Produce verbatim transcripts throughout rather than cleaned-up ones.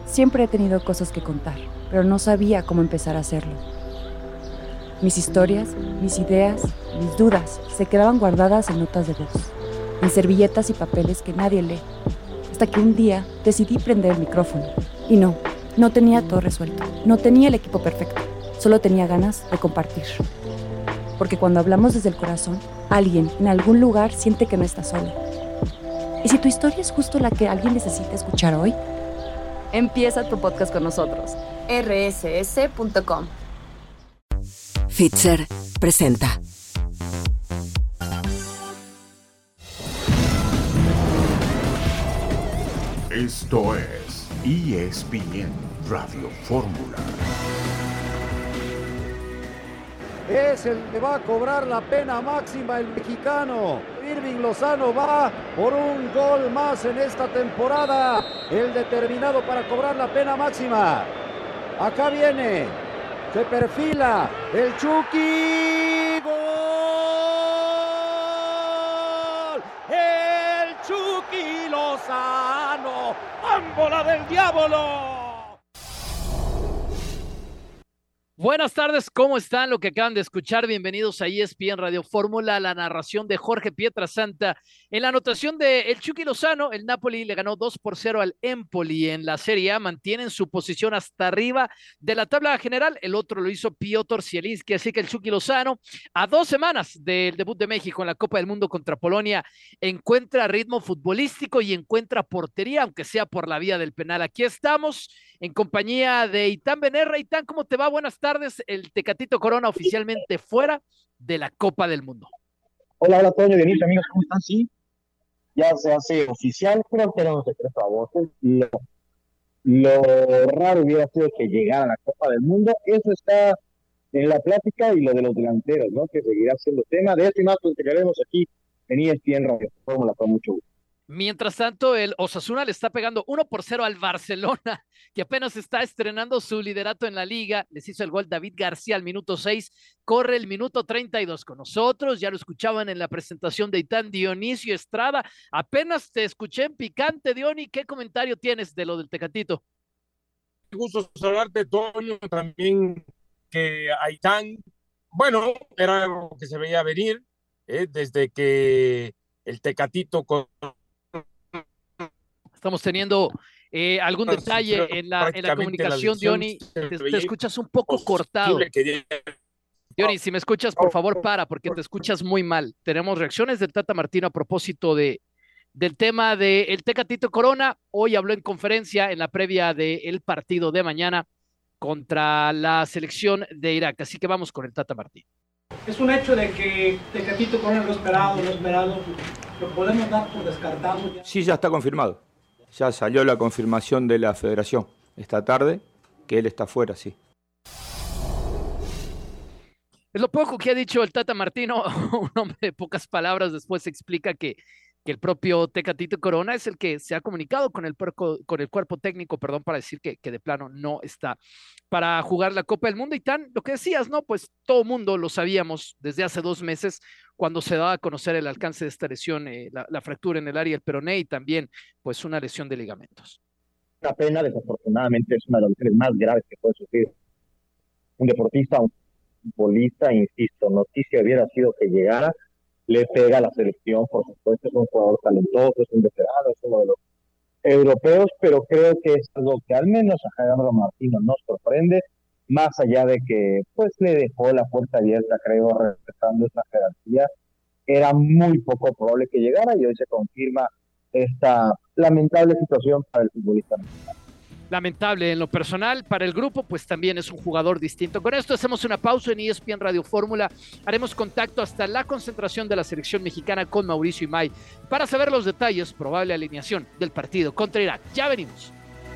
Siempre he tenido cosas que contar, pero no sabía cómo empezar a hacerlo. Mis historias, mis ideas, mis dudas se quedaban guardadas en notas de voz, en servilletas y papeles que nadie lee, hasta que un día decidí prender el micrófono. Y no, no tenía todo resuelto, no tenía el equipo perfecto, solo tenía ganas de compartir. Porque cuando hablamos desde el corazón, alguien en algún lugar siente que no está solo. ¿Y si tu historia es justo la que alguien necesita escuchar hoy? Empieza tu podcast con nosotros. erre ese ese punto com. Fitzer presenta. Esto es E S P N Radio Fórmula. Es el que va a cobrar la pena máxima el mexicano. Irving Lozano va por un gol más en esta temporada. El determinado para cobrar la pena máxima. Acá viene. Se perfila el Chucky. ¡Gol! El Chucky Lozano. ¡Ámbola del diablo! Buenas tardes, ¿cómo están? Lo que acaban de escuchar, bienvenidos a E S P N Radio Fórmula, la narración de Jorge Pietrasanta. En la anotación de el Chucky Lozano, el Napoli le ganó dos por cero al Empoli en la Serie A, mantienen su posición hasta arriba de la tabla general, el otro lo hizo Piotr Zielinski, así que el Chucky Lozano, a dos semanas del debut de México en la Copa del Mundo contra Polonia, encuentra ritmo futbolístico y encuentra portería, aunque sea por la vía del penal. Aquí estamos en compañía de Itán Benerra. Itán, ¿cómo te va? Buenas tardes. El Tecatito Corona oficialmente fuera de la Copa del Mundo. Hola, hola, Toño, Denise, amigos, ¿cómo están? Sí, ya se hace oficial, creo que era un secreto a voces. Lo, lo raro hubiera sido que llegara a la Copa del Mundo. Eso está en la plática, y lo de los delanteros, ¿no? Que seguirá siendo tema. De esto y más platicaremos aquí en E S P N Radio Fórmula con mucho gusto. Mientras tanto, el Osasuna le está pegando uno por cero al Barcelona, que apenas está estrenando su liderato en la liga. Les hizo el gol David García al minuto seis, corre el minuto treinta y dos con nosotros. Ya lo escuchaban en la presentación de Itán. Dionisio Estrada, apenas te escuché en picante, Diony. ¿Qué comentario tienes de lo del Tecatito? Me gusta saludarte, Toño, también que a Itán. Bueno, era algo que se veía venir, ¿eh? Desde que el Tecatito con Estamos teniendo eh, algún detalle en la, en la comunicación, Diony. Te, te escuchas un poco cortado. Que... Diony, si me escuchas, por favor, para, porque te escuchas muy mal. Tenemos reacciones del Tata Martino a propósito de, del tema del Tecatito Corona. Hoy habló en conferencia en la previa del partido de mañana contra la selección de Irak. Así que vamos con el Tata Martino. Es un hecho de que Tecatito Corona lo esperado, lo esperado. ¿Lo podemos dar por descartado? Ya? Sí, ya está confirmado. Ya salió la confirmación de la federación esta tarde, que él está fuera, sí. Es lo poco que ha dicho el Tata Martino, un hombre de pocas palabras. Después explica que, que el propio Tecatito Corona es el que se ha comunicado con el, puerco, con el cuerpo técnico, perdón, para decir que, que de plano no está para jugar la Copa del Mundo. Y tan, lo que decías, ¿no? Pues todo mundo lo sabíamos desde hace dos meses, cuando se daba a conocer el alcance de esta lesión, eh, la, la fractura en el área del peroné y también, pues, una lesión de ligamentos. Una pena, desafortunadamente, es una de las lesiones más graves que puede sufrir un deportista, un futbolista, insisto, noticia hubiera sido que llegara, le pega a la selección, por supuesto, es un jugador talentoso, es un veterano, es uno de los europeos, pero creo que es algo que al menos a Gerardo Martino nos sorprende, más allá de que pues le dejó la puerta abierta, creo, respetando esa jerarquía. Era muy poco probable que llegara y hoy se confirma esta lamentable situación para el futbolista mexicano. Lamentable en lo personal, para el grupo pues también es un jugador distinto. Con esto hacemos una pausa en E S P N Radio Fórmula, haremos contacto hasta la concentración de la selección mexicana con Mauricio Imay para saber los detalles, probable alineación del partido contra Irak. Ya venimos.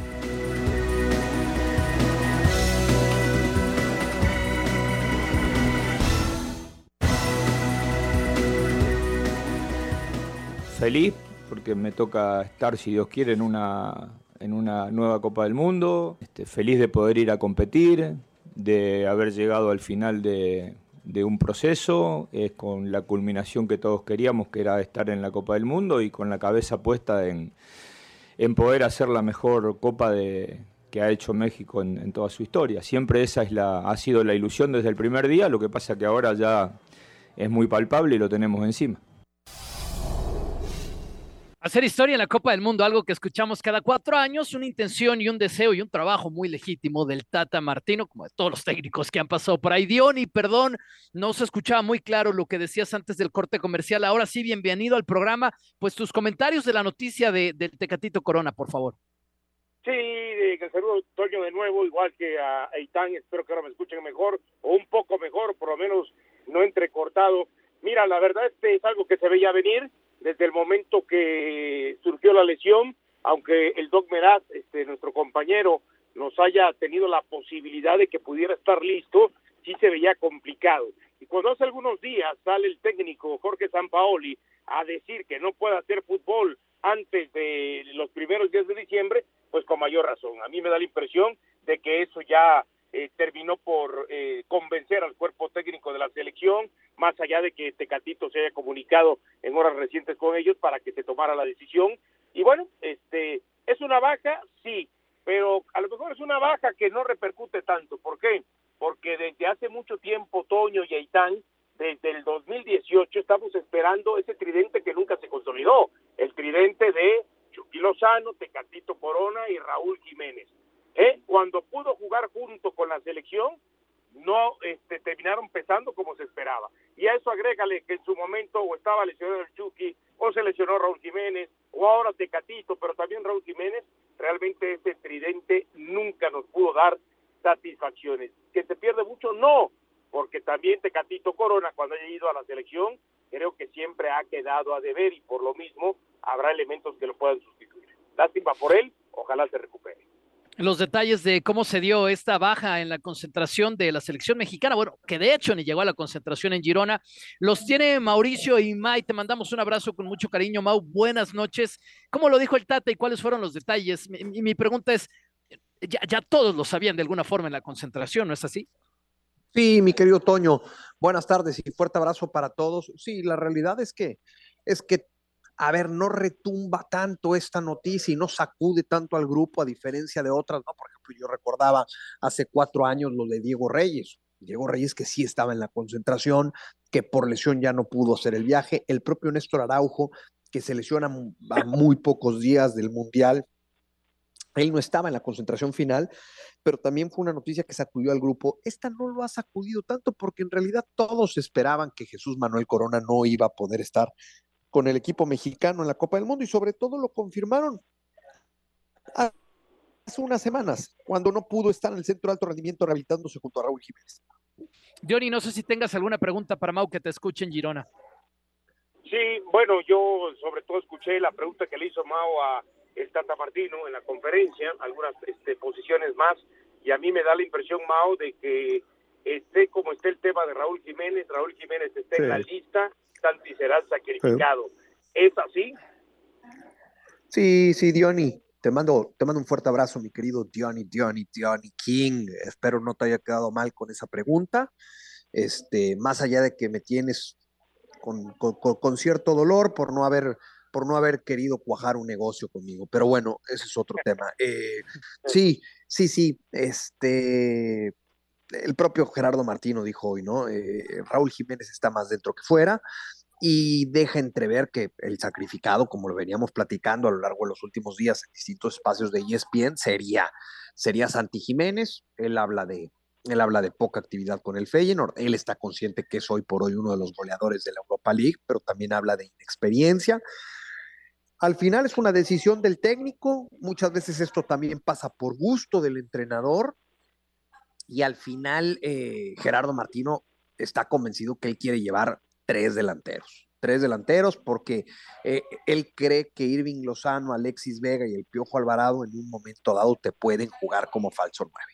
Feliz porque me toca estar, si Dios quiere, en una, en una nueva Copa del Mundo. Este, feliz de poder ir a competir, de haber llegado al final de, de un proceso, eh, con la culminación que todos queríamos, que era estar en la Copa del Mundo, y con la cabeza puesta en, en poder hacer la mejor Copa de, que ha hecho México en, en toda su historia. Siempre esa es la, ha sido la ilusión desde el primer día, lo que pasa que ahora ya es muy palpable y lo tenemos encima. Hacer historia en la Copa del Mundo, algo que escuchamos cada cuatro años, una intención y un deseo y un trabajo muy legítimo del Tata Martino, como de todos los técnicos que han pasado por ahí. Diony, perdón, no se escuchaba muy claro lo que decías antes del corte comercial. Ahora sí, bienvenido al programa. Pues tus comentarios de la noticia de, del Tecatito Corona, por favor. Sí, de que saludo Toño de nuevo, igual que a Eitan, espero que ahora me escuchen mejor, o un poco mejor, por lo menos no entrecortado. Mira, la verdad este es algo que se veía venir desde el momento que surgió la lesión, aunque el Doc Meraz, este, nuestro compañero, nos haya tenido la posibilidad de que pudiera estar listo, sí se veía complicado. Y cuando hace algunos días sale el técnico Jorge Sampaoli a decir que no puede hacer fútbol antes de los primeros días de diciembre, pues con mayor razón. A mí me da la impresión de que eso ya eh, terminó por eh, convencer al cuerpo técnico de la selección, más allá de que Tecatito se haya comunicado en horas recientes con ellos para que se tomara la decisión. Y bueno, este es una baja, sí, pero a lo mejor es una baja que no repercute tanto. ¿Por qué? Porque desde hace mucho tiempo, Toño y Eitan, desde el dos mil dieciocho estamos esperando ese tridente que nunca se consolidó, el tridente de Chucky Lozano, Tecatito Corona y Raúl Jiménez. ¿Eh? Cuando pudo jugar junto con la selección, no este, terminaron pesando como se esperaba. Y a eso agrégale que en su momento o estaba lesionado el Chucky, o se lesionó Raúl Jiménez, o ahora Tecatito, pero también Raúl Jiménez, realmente ese tridente nunca nos pudo dar satisfacciones. ¿Que se pierde mucho? No, porque también Tecatito Corona, cuando haya ido a la selección, creo que siempre ha quedado a deber y por lo mismo habrá elementos que lo puedan sustituir. Lástima por él, ojalá se recupere. Los detalles de cómo se dio esta baja en la concentración de la selección mexicana, bueno, que de hecho ni llegó a la concentración en Girona, los tiene Mauricio y May. Te mandamos un abrazo con mucho cariño, Mau, buenas noches. ¿Cómo lo dijo el Tata y cuáles fueron los detalles? Mi, mi pregunta es, ya, ya todos lo sabían de alguna forma en la concentración, ¿no es así? Sí, mi querido Toño, buenas tardes y fuerte abrazo para todos. Sí, la realidad es que, es que a ver, no retumba tanto esta noticia y no sacude tanto al grupo a diferencia de otras, ¿no? Por ejemplo, yo recordaba hace cuatro años lo de Diego Reyes. Diego Reyes que sí estaba en la concentración, que por lesión ya no pudo hacer el viaje. El propio Néstor Araujo, que se lesiona a muy pocos días del Mundial. Él no estaba en la concentración final, pero también fue una noticia que sacudió al grupo. Esta no lo ha sacudido tanto porque en realidad todos esperaban que Jesús Manuel Corona no iba a poder estar con el equipo mexicano en la Copa del Mundo y sobre todo lo confirmaron hace unas semanas, cuando no pudo estar en el centro de alto rendimiento rehabilitándose junto a Raúl Jiménez. Diony, no sé si tengas alguna pregunta para Mau que te escuche en Girona. Sí, bueno, yo sobre todo escuché la pregunta que le hizo Mau a el Tata Martino en la conferencia, algunas este, posiciones más, y a mí me da la impresión, Mau, de que esté como esté el tema de Raúl Jiménez, Raúl Jiménez esté sí. en la lista, Santi será sacrificado. Sí. ¿Es así? Sí, sí, Diony. Te mando, te mando un fuerte abrazo, mi querido Diony, Diony, Diony King. Espero no te haya quedado mal con esa pregunta. Este, más allá de que me tienes con, con, con cierto dolor por no haber, por no haber querido cuajar un negocio conmigo. Pero bueno, ese es otro tema. Eh, sí, sí, sí. Este, el propio Gerardo Martino dijo hoy, ¿no? Eh, Raúl Jiménez está más dentro que fuera. Y deja entrever que el sacrificado, como lo veníamos platicando a lo largo de los últimos días en distintos espacios de E S P N, sería, sería Santi Jiménez. Él habla, de, él habla de poca actividad con el Feyenoord. Él está consciente que es hoy por hoy uno de los goleadores de la Europa League, pero también habla de inexperiencia. Al final es una decisión del técnico. Muchas veces esto también pasa por gusto del entrenador. Y al final eh, Gerardo Martino está convencido que él quiere llevar tres delanteros, tres delanteros porque eh, él cree que Irving Lozano, Alexis Vega y el Piojo Alvarado en un momento dado te pueden jugar como falso nueve.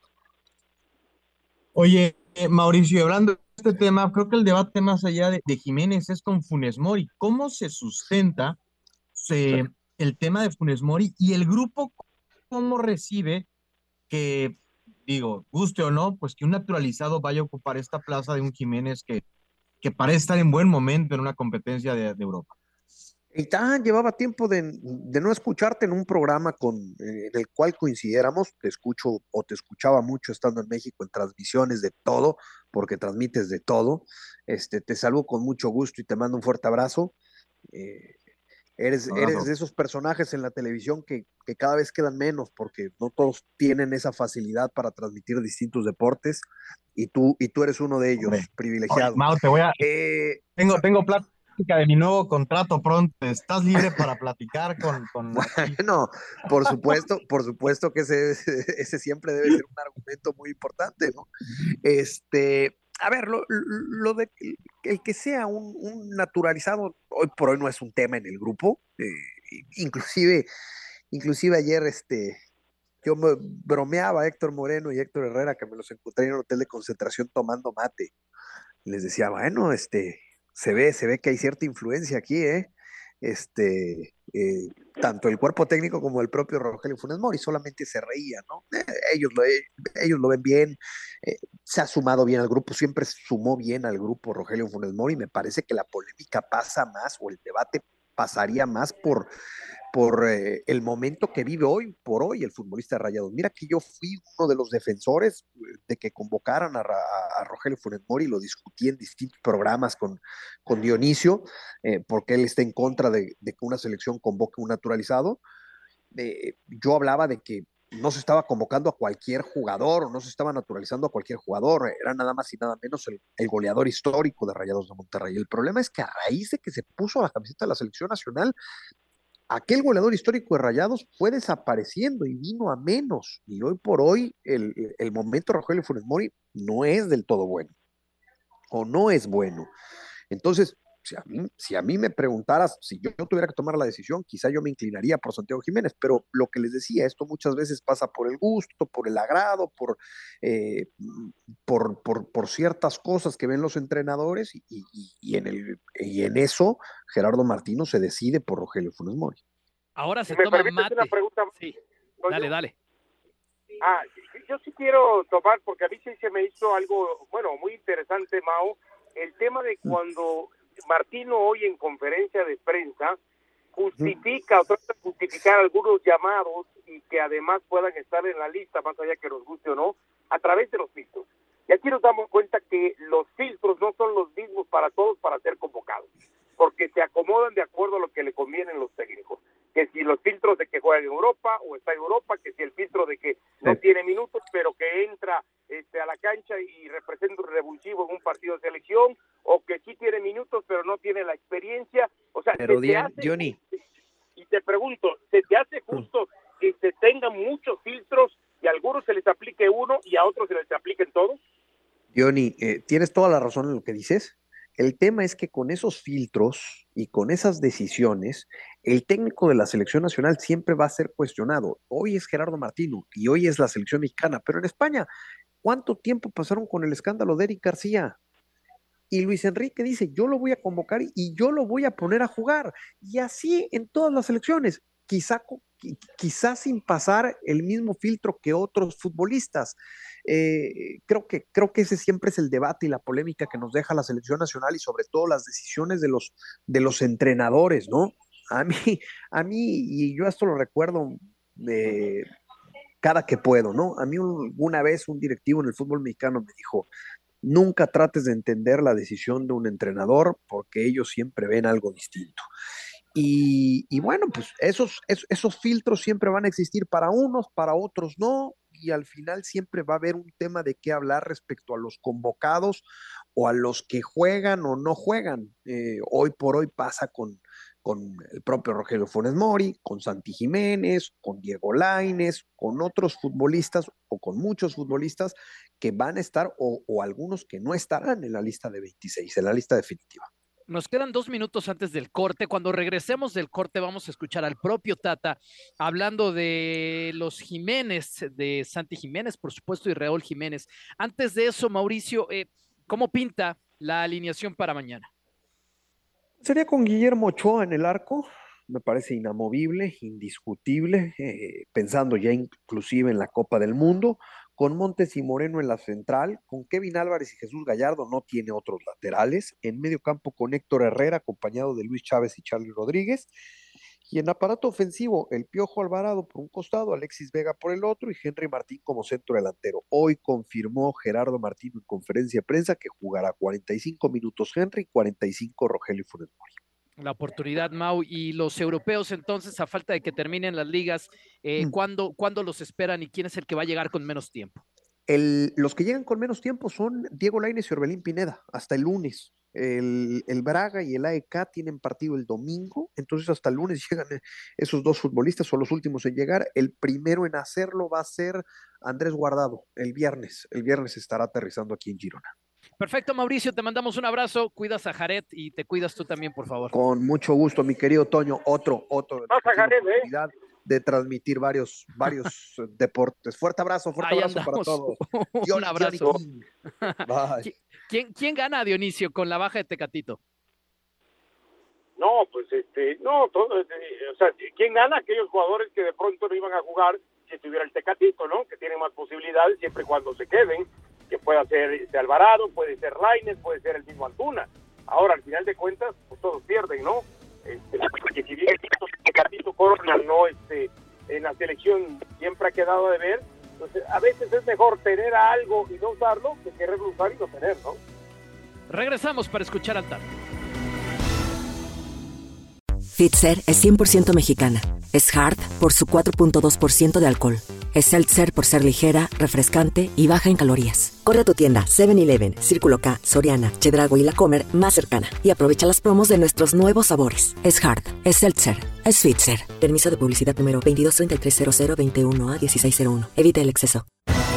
Oye, eh, Mauricio, hablando de este tema, creo que el debate más allá de, de Jiménez es con Funes Mori. ¿Cómo se sustenta se, sí. el tema de Funes Mori y el grupo cómo recibe que, digo, guste o no, pues que un naturalizado vaya a ocupar esta plaza de un Jiménez que que parece estar en buen momento en una competencia de, de Europa? Y tan llevaba tiempo de, de no escucharte en un programa con, eh, en el cual coincidiéramos. Te escucho o te escuchaba mucho estando en México en transmisiones de todo, porque transmites de todo. Este, te saludo con mucho gusto y te mando un fuerte abrazo. Eh, eres, eres Abrazo. de esos personajes en la televisión que, que cada vez quedan menos, porque no todos tienen esa facilidad para transmitir distintos deportes, y tú, y tú eres uno de ellos, Hombre. Oye, privilegiado. Mau, te voy a, Eh, tengo, tengo plática de mi nuevo contrato pronto. ¿Estás libre para platicar con, con aquí? Bueno, por supuesto, por supuesto que ese, ese siempre debe ser un argumento muy importante, ¿no? Este, a ver, lo, lo de el que sea un, un naturalizado, hoy por hoy no es un tema en el grupo. Eh, inclusive, inclusive ayer, este, yo me bromeaba a Héctor Moreno y Héctor Herrera, que me los encontré en un hotel de concentración tomando mate. Les decía, bueno, este, se ve, se ve que hay cierta influencia aquí, ¿eh? Este, eh, tanto el cuerpo técnico como el propio Rogelio Funes Mori solamente se reía, ¿no? Eh, ellos, lo, eh, ellos lo ven bien, eh, se ha sumado bien al grupo, siempre sumó bien al grupo Rogelio Funes Mori. Me parece que la polémica pasa más, o el debate pasaría más por, por eh, el momento que vive hoy por hoy el futbolista de Rayados. Mira que yo fui uno de los defensores de que convocaran a, a, a Rogelio Funes Mori, lo discutí en distintos programas con, con Dionisio, eh, porque él está en contra de, de que una selección convoque un naturalizado. Eh, yo hablaba de que no se estaba convocando a cualquier jugador, o no se estaba naturalizando a cualquier jugador, era nada más y nada menos el, el goleador histórico de Rayados de Monterrey. El problema es que a raíz de que se puso la camiseta de la selección nacional, aquel goleador histórico de Rayados fue desapareciendo y vino a menos. Y hoy por hoy el, el momento de Rogelio Funes Mori no es del todo bueno, o no es bueno. Entonces, si a mí, si a mí me preguntaras, si yo, yo tuviera que tomar la decisión, quizá yo me inclinaría por Santiago Jiménez, pero lo que les decía, esto muchas veces pasa por el gusto, por el agrado, por, eh, por, por, por ciertas cosas que ven los entrenadores, y, y, y, en el, y en eso Gerardo Martino se decide por Rogelio Funes Mori. Ahora se Si me toma permites mate. una pregunta. Sí, ¿Soy dale, yo? dale. Ah, yo sí quiero tomar, porque a mí sí se me hizo algo, bueno, muy interesante, Mao, el tema de cuando Martino hoy en conferencia de prensa justifica o trata de justificar algunos llamados y que además puedan estar en la lista, más allá que nos guste o no, a través de los filtros. Y aquí nos damos cuenta que los filtros no son los mismos para todos para ser convocados, porque se acomodan de acuerdo a lo que le convienen los técnicos. Que si los filtros de que juega en Europa o está en Europa, que si el filtro de que no sí. tiene minutos, pero que entra este, a la cancha y representa un revulsivo en un partido de selección, o que sí tiene minutos, pero no tiene la experiencia. O sea, pero se te Dian, hace, Johnny. Y te pregunto, ¿se te hace justo que se tengan muchos filtros y a algunos se les aplique uno y a otros se les apliquen todos? Johnny, eh, tienes toda la razón en lo que dices. El tema es que con esos filtros y con esas decisiones, el técnico de la selección nacional siempre va a ser cuestionado. Hoy es Gerardo Martino y hoy es la selección mexicana, pero en España, ¿cuánto tiempo pasaron con el escándalo de Eric García? Y Luis Enrique dice, yo lo voy a convocar y yo lo voy a poner a jugar. Y así en todas las selecciones, quizá, quizá sin pasar el mismo filtro que otros futbolistas. Eh, creo, que, creo que ese siempre es el debate y la polémica que nos deja la selección nacional, y sobre todo las decisiones de los, de los entrenadores, ¿no? A mí, a mí, y yo esto lo recuerdo de cada que puedo, ¿no? A mí una vez un directivo en el fútbol mexicano me dijo, nunca trates de entender la decisión de un entrenador porque ellos siempre ven algo distinto. Y, y bueno, pues esos, esos, esos filtros siempre van a existir para unos, para otros no, y al final siempre va a haber un tema de qué hablar respecto a los convocados o a los que juegan o no juegan. Eh, hoy por hoy pasa con, con el propio Rogelio Funes Mori, con Santi Jiménez, con Diego Lainez, con otros futbolistas o con muchos futbolistas que van a estar o, o algunos que no estarán en la lista de veintiséis, en la lista definitiva. Nos quedan dos minutos antes del corte. Cuando regresemos del corte vamos a escuchar al propio Tata hablando de los Jiménez, de Santi Jiménez, por supuesto, y Raúl Jiménez. Antes de eso, Mauricio, eh, ¿cómo pinta la alineación para mañana? Sería con Guillermo Ochoa en el arco, me parece inamovible, indiscutible, eh, pensando ya inclusive en la Copa del Mundo, con Montes y Moreno en la central, con Kevin Álvarez y Jesús Gallardo, no tiene otros laterales, en medio campo con Héctor Herrera, acompañado de Luis Chávez y Charly Rodríguez, y en aparato ofensivo, el Piojo Alvarado por un costado, Alexis Vega por el otro y Henry Martín como centro delantero. Hoy confirmó Gerardo Martino en conferencia de prensa que jugará cuarenta y cinco minutos Henry y cuarenta y cinco Rogelio Funes Mori. La oportunidad, Mau, y los europeos entonces, a falta de que terminen las ligas, eh, mm. ¿cuándo, ¿cuándo los esperan y quién es el que va a llegar con menos tiempo? El, los que llegan con menos tiempo son Diego Lainez y Orbelín Pineda, hasta el lunes. El, el Braga y el A E K tienen partido el domingo, entonces hasta el lunes llegan esos dos futbolistas, son los últimos en llegar. El primero en hacerlo va a ser Andrés Guardado, el viernes. El viernes estará aterrizando aquí en Girona. Perfecto, Mauricio, te mandamos un abrazo, cuidas a Jared y te cuidas tú también, por favor. Con mucho gusto, mi querido Toño, otro, otro de, Jared, oportunidad ¿eh? de transmitir varios, varios deportes. Fuerte abrazo, fuerte Ahí abrazo andamos. para todos. Un Johnny, abrazo. Johnny Bye. ¿Quién, ¿Quién gana, Dionisio, con la baja de Tecatito? No, pues este, no, todo, eh, o sea, ¿quién gana? Aquellos jugadores que de pronto no iban a jugar si tuviera el Tecatito, ¿no? Que tienen más posibilidades siempre y cuando se queden, que pueda ser este Alvarado, puede ser Lainez, puede ser el mismo Antuna. Ahora, al final de cuentas, pues todos pierden, ¿no? Este, porque si bien el Tecatito Corona no, este, en la selección siempre ha quedado de ver, entonces a veces es mejor tener a algo y no usarlo que querer usar y no tener, ¿no? Regresamos para escuchar al Tano. Fitzer es cien por ciento mexicana. Es Hard por su cuatro punto dos por ciento de alcohol. Es Seltzer por ser ligera, refrescante y baja en calorías. Corre a tu tienda seven eleven, Círculo K, Soriana, Chedraui y La Comer más cercana y aprovecha las promos de nuestros nuevos sabores. Es Hard, es Seltzer, es Fitzer. Permiso de publicidad número veintidós treinta y tres cero cero veintiuno a dieciséis cero uno. Evita el exceso.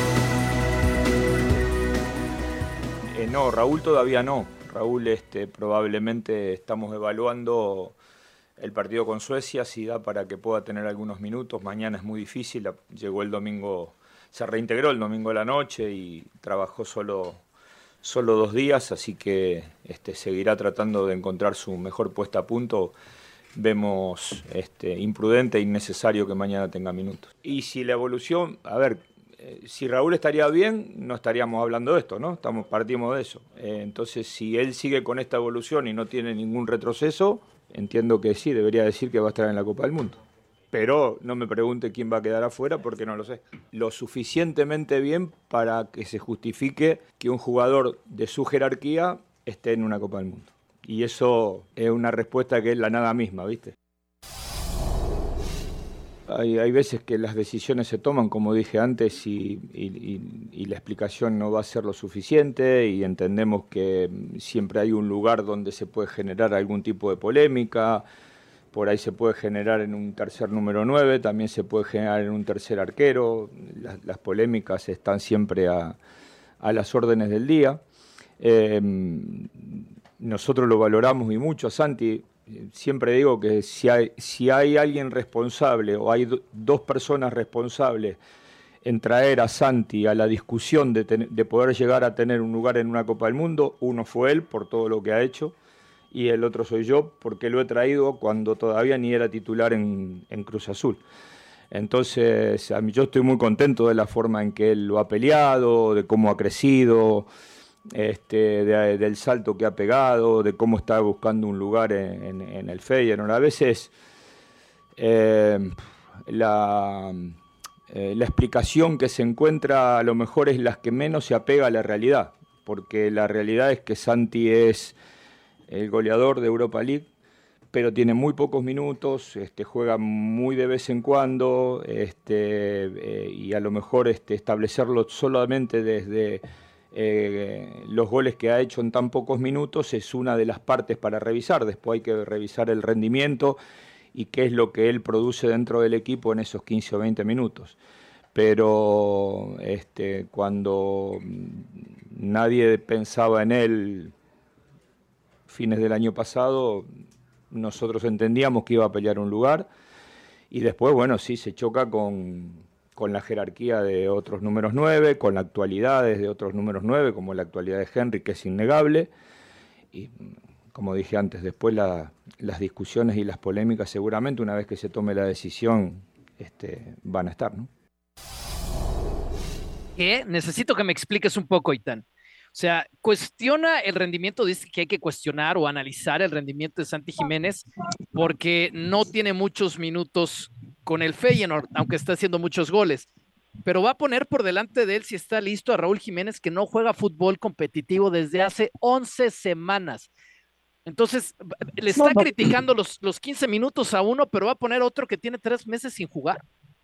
Eh, no, Raúl todavía no. Raúl este, probablemente estamos evaluando el partido con Suecia, si da para que pueda tener algunos minutos. Mañana es muy difícil, llegó el domingo, se reintegró el domingo de la noche y trabajó solo, solo dos días, así que este, seguirá tratando de encontrar su mejor puesta a punto. Vemos este, imprudente e innecesario que mañana tenga minutos. Y si la evolución, a ver, eh, si Raúl estaría bien, no estaríamos hablando de esto, ¿no? Estamos, partimos de eso. Eh, entonces, si él sigue con esta evolución y no tiene ningún retroceso, entiendo que sí, debería decir que va a estar en la Copa del Mundo. Pero no me pregunte quién va a quedar afuera porque no lo sé. Lo suficientemente bien para que se justifique que un jugador de su jerarquía esté en una Copa del Mundo. Y eso es una respuesta que es la nada misma, ¿viste? Hay, hay veces que las decisiones se toman, como dije antes, y, y, y, y la explicación no va a ser lo suficiente y entendemos que siempre hay un lugar donde se puede generar algún tipo de polémica, por ahí se puede generar en un tercer número nueve, también se puede generar en un tercer arquero, las, las polémicas están siempre a, a las órdenes del día. Eh, nosotros lo valoramos y mucho, Santi. Siempre digo que si hay, si hay alguien responsable o hay do, dos personas responsables en traer a Santi a la discusión de, ten, de poder llegar a tener un lugar en una Copa del Mundo, uno fue él por todo lo que ha hecho y el otro soy yo porque lo he traído cuando todavía ni era titular en, en Cruz Azul. Entonces, a mí, yo estoy muy contento de la forma en que él lo ha peleado, de cómo ha crecido, Este, de, del salto que ha pegado, de cómo está buscando un lugar en, en, en el Feyenoord. A veces eh, la, eh, la explicación que se encuentra a lo mejor es la que menos se apega a la realidad, porque la realidad es que Santi es el goleador de Europa League, pero tiene muy pocos minutos, este, juega muy de vez en cuando, este, eh, y a lo mejor este, establecerlo solamente desde Eh, los goles que ha hecho en tan pocos minutos es una de las partes para revisar. Después hay que revisar el rendimiento y qué es lo que él produce dentro del equipo en esos quince o veinte minutos. Pero este, cuando nadie pensaba en él fines del año pasado, nosotros entendíamos que iba a pelear un lugar y después, bueno, sí, se choca con... con la jerarquía de otros números nueve, con la actualidad de otros números nueve, como la actualidad de Henry, que es innegable. Y como dije antes, después la, las discusiones y las polémicas seguramente una vez que se tome la decisión este, van a estar, ¿no? ¿Qué? Necesito que me expliques un poco, Itán. O sea, cuestiona el rendimiento, dice que hay que cuestionar o analizar el rendimiento de Santi Jiménez porque no tiene muchos minutos con el Feyenoord, aunque está haciendo muchos goles. Pero va a poner por delante de él, si está listo, a Raúl Jiménez, que no juega fútbol competitivo desde hace once semanas. Entonces, le está criticando los, los quince minutos a uno, pero va a poner otro que tiene tres meses sin jugar.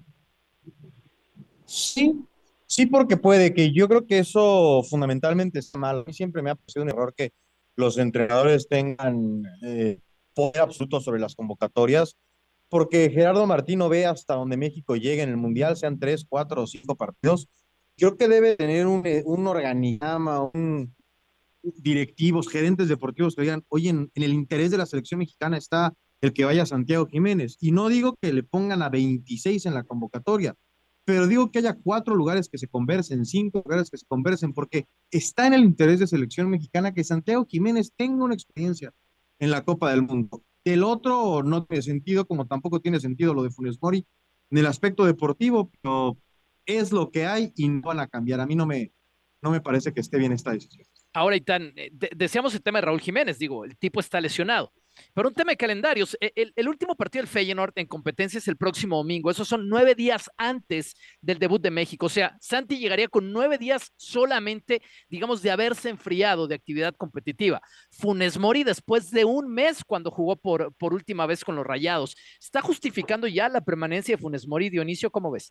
Sí, sí, porque puede, que yo creo que eso fundamentalmente es malo. A mí siempre me ha parecido un error que los entrenadores tengan eh, poder absoluto sobre las convocatorias, porque Gerardo Martino ve hasta donde México llegue en el Mundial, sean tres, cuatro o cinco partidos. Creo que debe tener un, un organigrama, un directivos, gerentes deportivos que digan, oye, en, en el interés de la selección mexicana está el que vaya Santiago Jiménez. Y no digo que le pongan a veintiséis en la convocatoria, pero digo que haya cuatro lugares que se conversen, cinco lugares que se conversen, porque está en el interés de selección mexicana que Santiago Jiménez tenga una experiencia en la Copa del Mundo. El otro no tiene sentido, como tampoco tiene sentido lo de Funes Mori en el aspecto deportivo, pero es lo que hay y no van a cambiar. A mí no me, no me parece que esté bien esta decisión. Ahora, Itán, de deseamos el tema de Raúl Jiménez, digo, el tipo está lesionado. Pero un tema de calendarios, el, el último partido del Feyenoord en competencia es el próximo domingo, esos son nueve días antes del debut de México, o sea, Santi llegaría con nueve días solamente, digamos, de haberse enfriado de actividad competitiva. Funes Mori después de un mes cuando jugó por, por última vez con los Rayados. ¿Está justificando ya la permanencia de Funes Mori, Dionisio? ¿Cómo ves?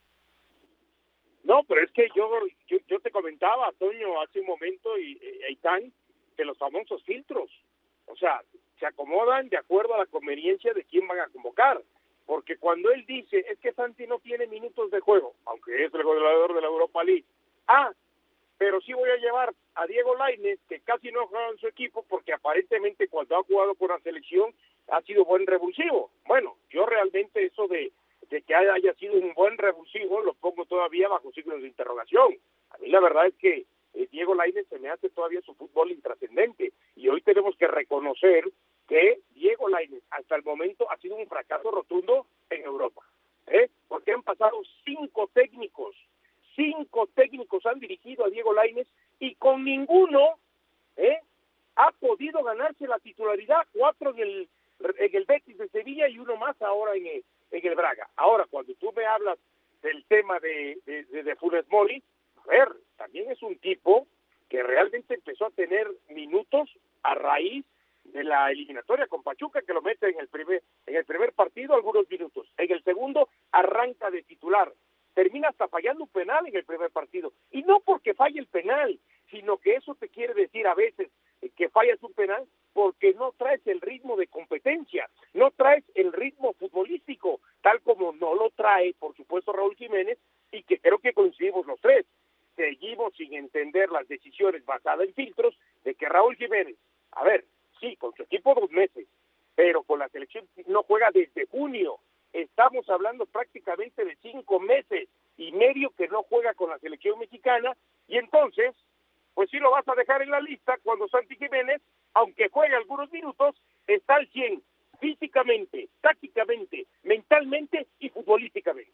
No, pero es que yo, yo, yo te comentaba, Toño, hace un momento, y Aitán, que los famosos filtros, o sea, se acomodan de acuerdo a la conveniencia de quién van a convocar, porque cuando él dice, es que Santi no tiene minutos de juego, aunque es el goleador de la Europa League, ah, pero sí voy a llevar a Diego Lainez, que casi no juega en su equipo, porque aparentemente cuando ha jugado con la selección ha sido buen revulsivo. Bueno, yo realmente eso de, de que haya sido un buen revulsivo lo pongo todavía bajo signos de interrogación. A mí la verdad es que eh, Diego Lainez se me hace todavía su fútbol intrascendente, y hoy tenemos que reconocer que Diego Lainez hasta el momento ha sido un fracaso rotundo en Europa, ¿eh? Porque han pasado cinco técnicos, cinco técnicos han dirigido a Diego Lainez y con ninguno ¿eh? ha podido ganarse la titularidad, cuatro en el, en el Betis de Sevilla y uno más ahora en el, en el Braga. Ahora, cuando tú me hablas del tema de, de, de, de Funes Mori, a ver, también es un tipo que realmente empezó a tener minutos a raíz de la eliminatoria con Pachuca, que lo mete en el primer en el primer partido algunos minutos, en el segundo arranca de titular, termina hasta fallando un penal en el primer partido, y no porque falle el penal, sino que eso te quiere decir a veces que fallas un penal porque no traes el ritmo de competencia, no traes el ritmo futbolístico, tal como no lo trae, por supuesto, Raúl Jiménez, y que creo que coincidimos los tres. Seguimos sin entender las decisiones basadas en filtros de que Raúl Jiménez, a ver, sí, con su equipo dos meses, pero con la selección no juega desde junio. Estamos hablando prácticamente de cinco meses y medio que no juega con la selección mexicana, y entonces, pues sí lo vas a dejar en la lista cuando Santi Jiménez, aunque juegue algunos minutos, está al cien, físicamente, tácticamente, mentalmente y futbolísticamente.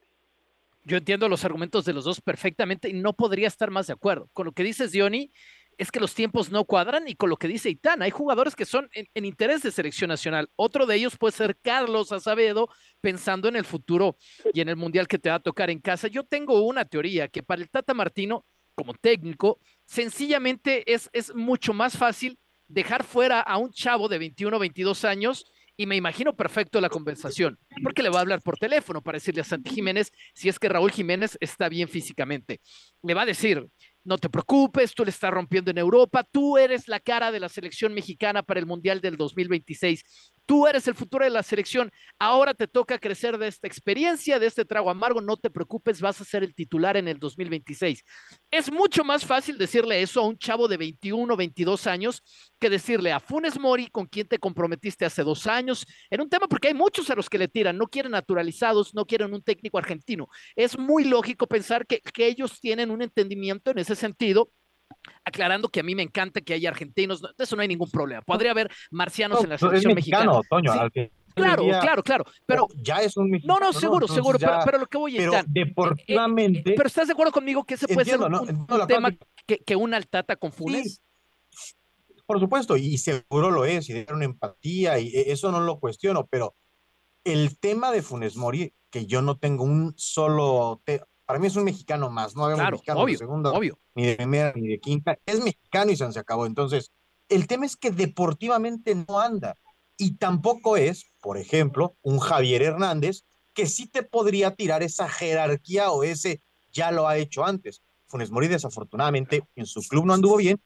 Yo entiendo los argumentos de los dos perfectamente y no podría estar más de acuerdo. Con lo que dices, Diony, es que los tiempos no cuadran, y con lo que dice Itán, hay jugadores que son en, en interés de selección nacional. Otro de ellos puede ser Carlos Acevedo, pensando en el futuro y en el mundial que te va a tocar en casa. Yo tengo una teoría que para el Tata Martino, como técnico, sencillamente es, es mucho más fácil dejar fuera a un chavo de veintiuno, veintidós años, y me imagino perfecto la conversación, porque le va a hablar por teléfono para decirle a Santi Jiménez si es que Raúl Jiménez está bien físicamente. Le va a decir, no te preocupes, tú le estás rompiendo en Europa, tú eres la cara de la selección mexicana para el Mundial del dos mil veintiséis, tú eres el futuro de la selección, ahora te toca crecer de esta experiencia, de este trago amargo, no te preocupes, vas a ser el titular en el dos mil veintiséis. Es mucho más fácil decirle eso a un chavo de veintiuno, veintidós años que decirle a Funes Mori, con quien te comprometiste hace dos años, en un tema porque hay muchos a los que le tiran, no quieren naturalizados, no quieren un técnico argentino. Es muy lógico pensar que, que ellos tienen un entendimiento en ese sentido, aclarando que a mí me encanta que haya argentinos, de eso no hay ningún problema. Podría haber marcianos no, en la selección es mexicano, mexicana. Toño, Sí, al fin. Claro, día, claro, claro, pero ya es un mexicano. No, no, seguro, ¿no? seguro, ya, pero, pero lo que voy a pero entrar. deportivamente. Eh, eh, pero ¿estás de acuerdo conmigo que ese puede entiendo, ser un, ¿no? un, Entiendo un la tema parte... que, que una al Tata con Funes? Sí, por supuesto, y seguro lo es, y de una empatía, y eso no lo cuestiono, pero el tema de Funes Mori, que yo no tengo un solo, te... para mí es un mexicano más, no habemos Claro, mexicanos obvio, de segunda, obvio. ni de primera, ni de quinta, es mexicano y se acabó. Entonces, el tema es que deportivamente no anda, y tampoco es, por ejemplo, un Javier Hernández, que sí te podría tirar esa jerarquía o ese ya lo ha hecho antes. Funes Mori desafortunadamente en su club no anduvo bien,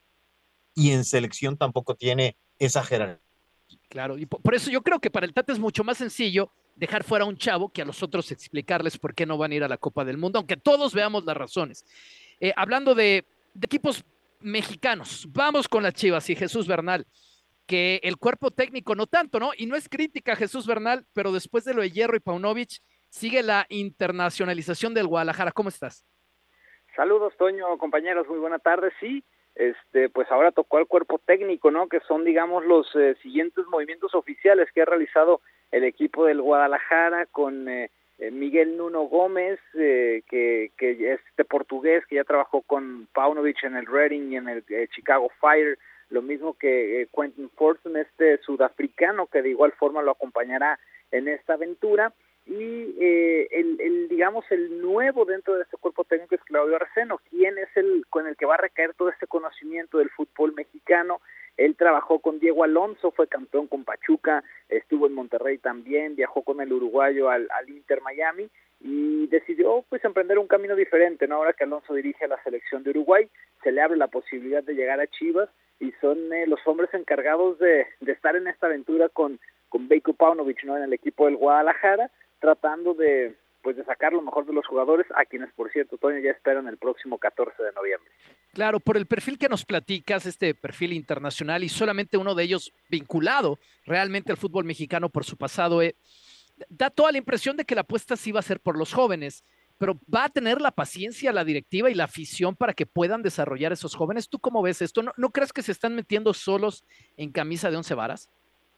y en selección tampoco tiene esa jerarquía. Claro, y por, por eso yo creo que para el Tata es mucho más sencillo dejar fuera a un chavo que a los otros explicarles por qué no van a ir a la Copa del Mundo, aunque todos veamos las razones. Eh, hablando de, de equipos mexicanos, vamos con las Chivas y Jesús Bernal, que el cuerpo técnico no tanto, ¿no? Y no es crítica a Jesús Bernal, pero después de lo de Hierro y Paunovic, sigue la internacionalización del Guadalajara. ¿Cómo estás? Saludos, Toño, compañeros, muy buena tarde. Sí, este, pues ahora tocó al cuerpo técnico, ¿no? Que son, digamos, los eh, siguientes movimientos oficiales que ha realizado el equipo del Guadalajara con eh, eh, Miguel Nuno Gómez, eh, que, que es este portugués que ya trabajó con Paunovic en el Reading y en el eh, Chicago Fire, lo mismo que eh, Quentin Fortun, este sudafricano que de igual forma lo acompañará en esta aventura. Y eh, el, el, digamos, el nuevo dentro de este cuerpo técnico es Claudio Arceno, quien es el con el que va a recaer todo este conocimiento del fútbol mexicano. Él trabajó con Diego Alonso, fue campeón con Pachuca, estuvo en Monterrey también, viajó con el uruguayo al, al Inter Miami y decidió pues emprender un camino diferente, ¿no? Ahora que Alonso dirige a la selección de Uruguay, se le abre la posibilidad de llegar a Chivas y son eh, los hombres encargados de, de estar en esta aventura con, con Veljko Paunovic, ¿no? En el equipo del Guadalajara, tratando de pues de sacar lo mejor de los jugadores, a quienes por cierto, Toño, ya esperan el próximo catorce de noviembre. Claro, por el perfil que nos platicas, este perfil internacional y solamente uno de ellos vinculado realmente al fútbol mexicano por su pasado, eh, da toda la impresión de que la apuesta sí va a ser por los jóvenes, pero ¿va a tener la paciencia la directiva y la afición para que puedan desarrollar esos jóvenes? ¿Tú cómo ves esto? ¿No, no crees que se están metiendo solos en camisa de once varas?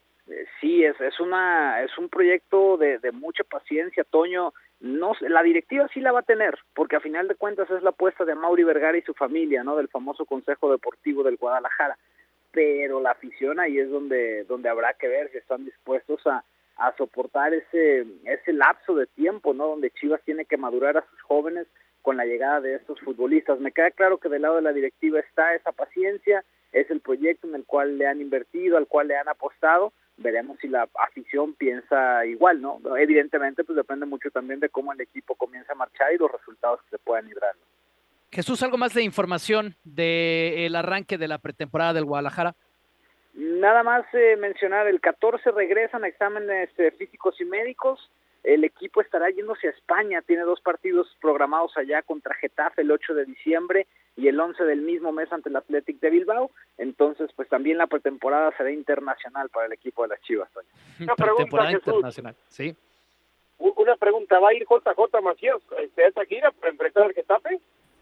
Sí, es, es una es un proyecto de, de mucha paciencia, Toño. No, la directiva sí la va a tener, porque a final de cuentas es la apuesta de Mauri Vergara y su familia, ¿no? Del famoso Consejo Deportivo del Guadalajara. Pero la afición ahí es donde donde habrá que ver si están dispuestos a, a soportar ese ese lapso de tiempo, ¿no? Donde Chivas tiene que madurar a sus jóvenes con la llegada de estos futbolistas. Me queda claro que del lado de la directiva está esa paciencia, es el proyecto en el cual le han invertido, al cual le han apostado. Veremos si la afición piensa igual, ¿no? Evidentemente, pues depende mucho también de cómo el equipo comienza a marchar y los resultados que se puedan ir dando. Jesús, ¿algo más de información del arranque de la pretemporada del Guadalajara? Nada más eh, mencionar, el catorce regresan a exámenes eh, físicos y médicos. El equipo estará yéndose a España, tiene dos partidos programados allá contra Getafe el ocho de diciembre y el once del mismo mes ante el Athletic de Bilbao. Entonces, pues también la pretemporada será internacional para el equipo de las Chivas, Toño. Una pregunta, Jesús. Internacional, sí. Una pregunta, ¿va a ir J J Macías este, a esta gira para enfrentar al Getafe?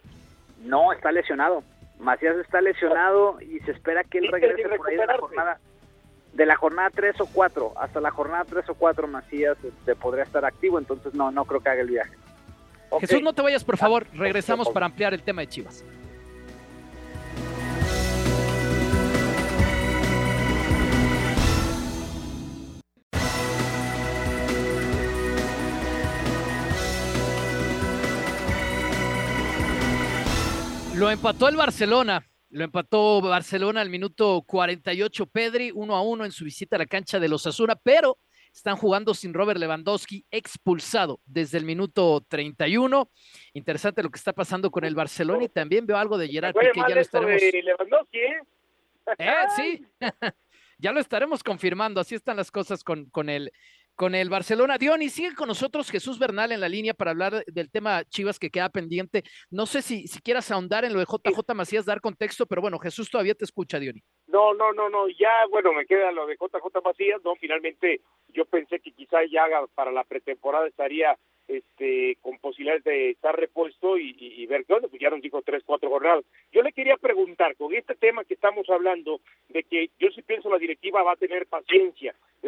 No, está lesionado. Macías está lesionado y se espera que él regrese por ahí de la jornada de la jornada tres o cuatro, hasta la jornada tres o cuatro Macías este, podría estar activo, entonces no, no creo que haga el viaje. Okay. Jesús, no te vayas, por favor, regresamos para ampliar el tema de Chivas. Lo empató el Barcelona. Lo empató Barcelona al minuto cuarenta y ocho, Pedri, uno a uno en su visita a la cancha de los Osasuna, pero están jugando sin Robert Lewandowski, expulsado desde el minuto treinta y uno. Interesante lo que está pasando con el Barcelona y también veo algo de Gerard Piqué, ya lo estaremos... De Lewandowski, ¿eh? ¿Eh? Sí, ya lo estaremos confirmando, así están las cosas con, con el... con el Barcelona. Diony, sigue con nosotros Jesús Bernal en la línea para hablar del tema Chivas que queda pendiente. No sé si, si quieras ahondar en lo de J J Macías, dar contexto, pero bueno, Jesús todavía te escucha, Diony. No, no, no, no, ya, bueno, me queda lo de J J Macías, no, finalmente yo pensé que quizá ya para la pretemporada estaría este con posibilidades de estar repuesto y, y, y ver qué onda, pues ya nos dijo tres, cuatro jornadas. Yo le quería preguntar, con este tema que estamos hablando, de que yo sí pienso la directiva va a tener paciencia, la afición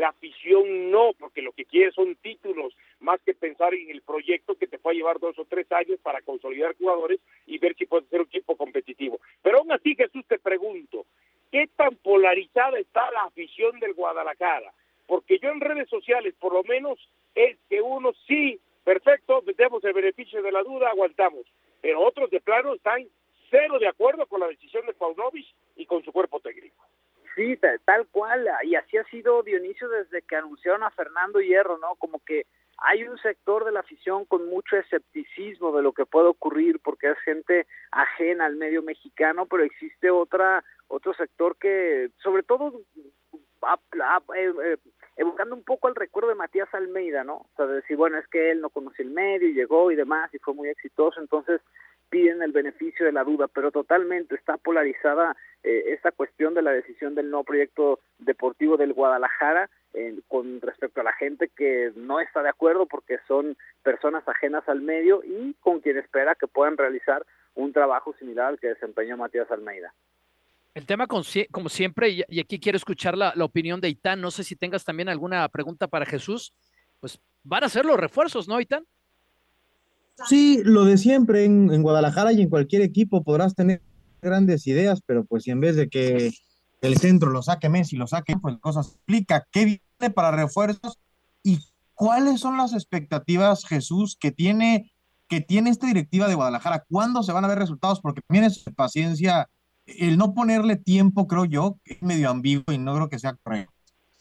afición no, porque lo que quiere son títulos, más que pensar en el proyecto que te fue a llevar dos o tres años para consolidar jugadores y ver si puedes ser un equipo competitivo. Pero aún así, Jesús, te pregunto, ¿qué tan polarizada está la afición del Guadalajara? Porque yo en redes sociales, por lo menos, es que uno sí, perfecto, demos el beneficio de la duda, aguantamos, pero otros de plano están cero de acuerdo con la decisión de Paunovic y con su cuerpo técnico. Sí, tal cual, y así ha sido, Dionisio, desde que anunciaron a Fernando Hierro, ¿no? Como que hay un sector de la afición con mucho escepticismo de lo que puede ocurrir porque es gente ajena al medio mexicano, pero existe otra otro sector que, sobre todo, a, a, eh, eh, evocando un poco el recuerdo de Matías Almeida, ¿no? O sea, de decir, bueno, es que él no conocía el medio y llegó y demás y fue muy exitoso, entonces piden el beneficio de la duda, pero totalmente está polarizada eh, esta cuestión de la decisión del nuevo proyecto deportivo del Guadalajara eh, con respecto a la gente que no está de acuerdo porque son personas ajenas al medio y con quien espera que puedan realizar un trabajo similar al que desempeñó Matías Almeida. El tema, con, como siempre, y, y aquí quiero escuchar la, la opinión de Itán, no sé si tengas también alguna pregunta para Jesús, pues van a ser los refuerzos, ¿no, Itán? Sí, lo de siempre en, en Guadalajara y en cualquier equipo podrás tener grandes ideas, pero pues si en vez de que el centro lo saque Messi, lo saque, pues cosas explica qué viene para refuerzos y cuáles son las expectativas, Jesús, que tiene, que tiene esta directiva de Guadalajara, cuándo se van a ver resultados, porque también es paciencia, el no ponerle tiempo, creo yo, que es medio ambiguo y no creo que sea correcto.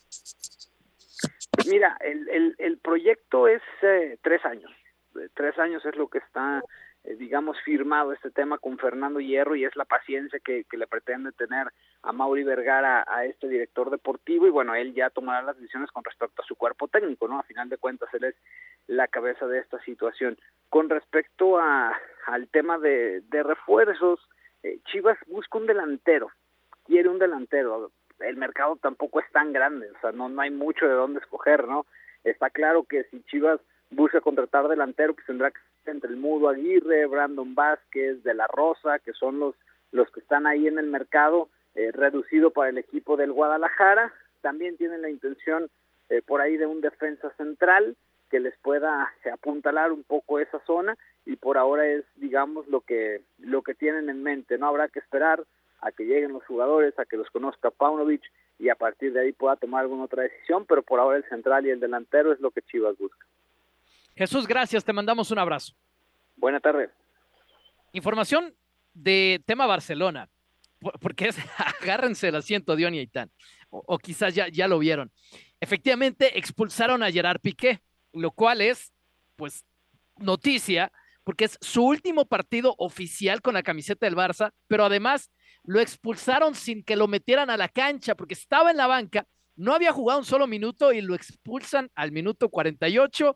Mira, el, el, el proyecto es eh, tres años. Tres años es lo que está, eh, digamos, firmado este tema con Fernando Hierro y es la paciencia que, que le pretende tener a Mauri Vergara, a este director deportivo, y bueno, él ya tomará las decisiones con respecto a su cuerpo técnico, ¿no? A final de cuentas, él es la cabeza de esta situación. Con respecto a, al tema de, de refuerzos, eh, Chivas busca un delantero, quiere un delantero, el mercado tampoco es tan grande, o sea, no, no hay mucho de dónde escoger, ¿no? Está claro que si Chivas busca contratar delantero, pues tendrá que ser entre el Mudo Aguirre, Brandon Vázquez, De La Rosa, que son los, los que están ahí en el mercado, eh, reducido para el equipo del Guadalajara. También tienen la intención eh, por ahí de un defensa central que les pueda apuntalar un poco esa zona, y por ahora es, digamos, lo que lo que tienen en mente. No habrá que esperar a que lleguen los jugadores, a que los conozca Paunovic, y a partir de ahí pueda tomar alguna otra decisión, pero por ahora el central y el delantero es lo que Chivas busca. Jesús, gracias, te mandamos un abrazo. Buena tarde. Información de tema Barcelona, porque es, agárrense el asiento, Dion y Aitán, o, o quizás ya, ya lo vieron. Efectivamente, expulsaron a Gerard Piqué, lo cual es, pues, noticia, porque es su último partido oficial con la camiseta del Barça, pero además lo expulsaron sin que lo metieran a la cancha, porque estaba en la banca, no había jugado un solo minuto y lo expulsan al minuto cuarenta y ocho.